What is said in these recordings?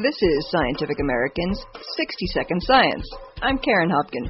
This is Scientific American's 60-Second Science. I'm Karen Hopkin.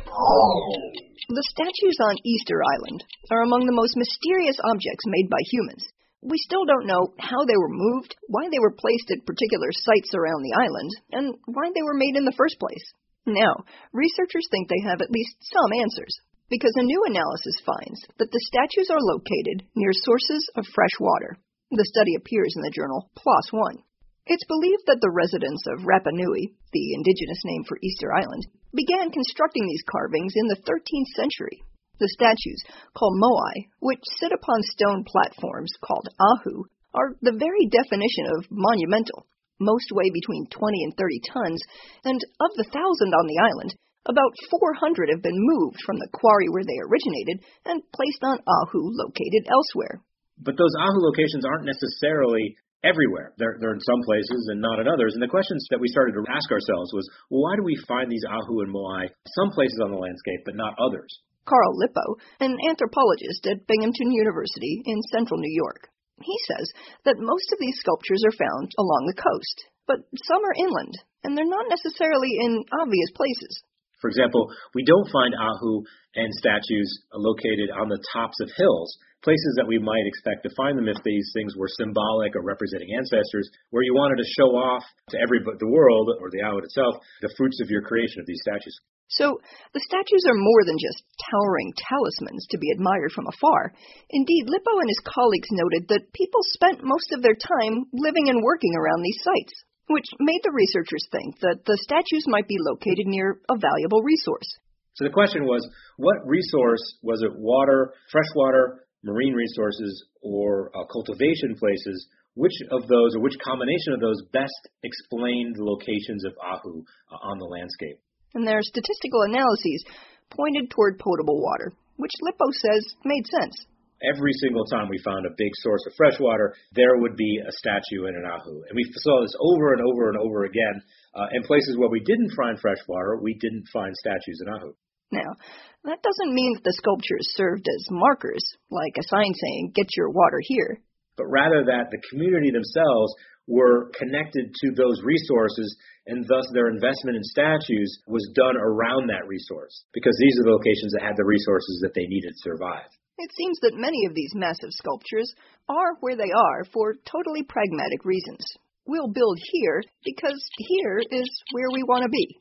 The statues on Easter Island are among the most mysterious objects made by humans. We still don't know how they were moved, why they were placed at particular sites around the island, and why they were made in the first place. Now, researchers think they have at least some answers, because a new analysis finds that the statues are located near sources of fresh water. The study appears in the journal PLOS One. It's believed that the residents of Rapa Nui, the indigenous name for Easter Island, began constructing these carvings in the 13th century. The statues, called moai, which sit upon stone platforms called ahu, are the very definition of monumental. Most weigh between 20 and 30 tons, and of the 1,000 on the island, about 400 have been moved from the quarry where they originated and placed on ahu located elsewhere. But those ahu locations aren't necessarily everywhere. They're in some places and not in others. And the questions that we started to ask ourselves was, well, why do we find these ahu and moai some places on the landscape but not others? Carl Lippo, an anthropologist at Binghamton University in central New York. He says that most of these sculptures are found along the coast, but some are inland, and they're not necessarily in obvious places. For example, we don't find ahu and statues located on the tops of hills, places that we might expect to find them if these things were symbolic or representing ancestors, where you wanted to show off to the world, or the island itself, the fruits of your creation of these statues. So, the statues are more than just towering talismans to be admired from afar. Indeed, Lippo and his colleagues noted that people spent most of their time living and working around these sites, which made the researchers think that the statues might be located near a valuable resource. So the question was, what resource, was it water, fresh water, marine resources, or cultivation places, which of those, or which combination of those best explained the locations of ahu on the landscape? And their statistical analyses pointed toward potable water, which Lippo says made sense. Every single time we found a big source of fresh water, there would be a statue in an ahu. And we saw this over and over and over again. In places where we didn't find fresh water, we didn't find statues in ahu. Now, that doesn't mean that the sculptures served as markers, like a sign saying, "Get your water here." But rather that the community themselves were connected to those resources, and thus their investment in statues was done around that resource, because these are the locations that had the resources that they needed to survive. It seems that many of these massive sculptures are where they are for totally pragmatic reasons. We'll build here because here is where we want to be.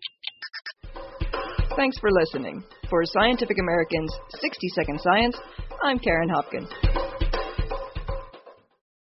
Thanks for listening. For Scientific American's 60-Second Science, I'm Karen Hopkin.